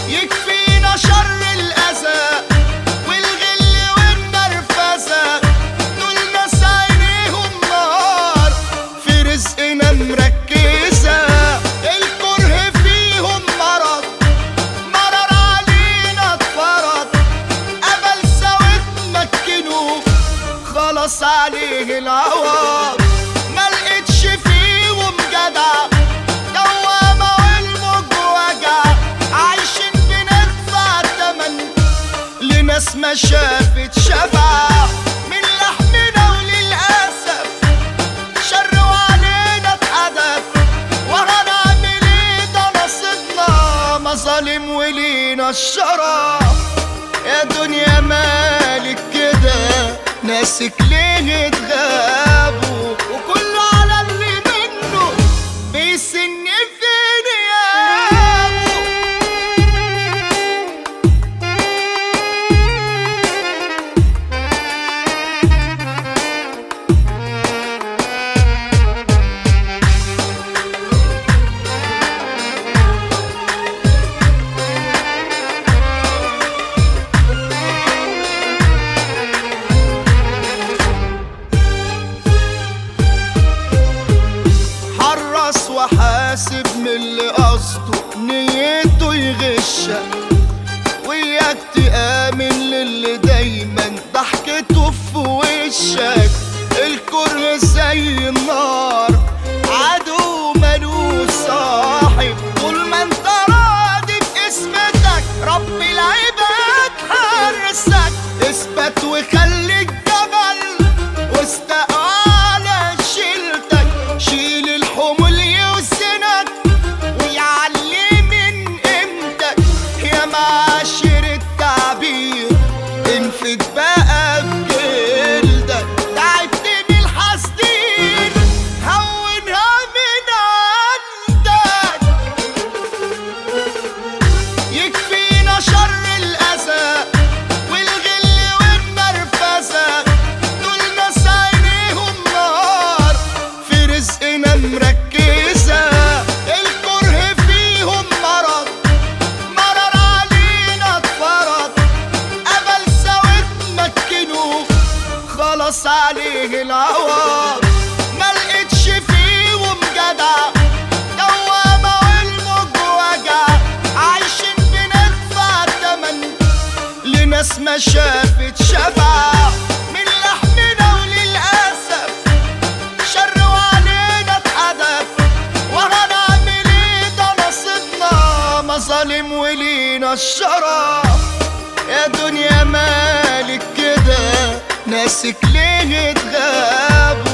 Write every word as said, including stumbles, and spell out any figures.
يكفينا شر الأذى والغل والنرفزة، دول ناس عينيهم نار في رزقنا مركزة، الكره فيهم مرض مرر علينا اتفرض، قبل سوت مكنوه خلاص عليه العوض، ملقتش فيهم جدع دوامة والموج وجع، عايشين بندفع تمن لناس ما شافت شبع من لحمنا، وللأسف شر وعلينا اتحدف، وهنعمل ايه ده نصيبنا مظالم ولينا الشرف، يا دنيا مالك كده ناسك ليه اتغابوا، وكله على اللي منه بيسن في نيابه. حرص وحاسب من اللي قصده نيته يغشك، وياك تآمن للي دايما ضحكته في وشك، الكره زي النار عدو ملوش صاحب، طول ما انت راضي باسمتك رب العباد حارسك، اثبت وخليك جبل واستقى على شيلتك، شيل الحمول يوزنك ويعلي من قيمتك، يا معاشر التعبير انفد بقى بجلدك، تعبت من الحاسدين هونها من عندك، يكفينا شر الأذى والغل والنرفزة، دول ناس عينيهم نار في رزقنا مركزة، الكره فيهم مرض مرر علينا اتفرض، قبل سوت مكنوه خلاص عليه العوض، ملقتش فيهم جدع دوامة والموج وجع، عايشين بندفع تمن لناس ما شافت شبع من لحمنا، وللأسف شر وعلينا اتحدف، وهنعمل ايه ده نصيبنا مظالم ولينا الشرف، يا دنيا مالك كده ناسك ليه اتغابوا.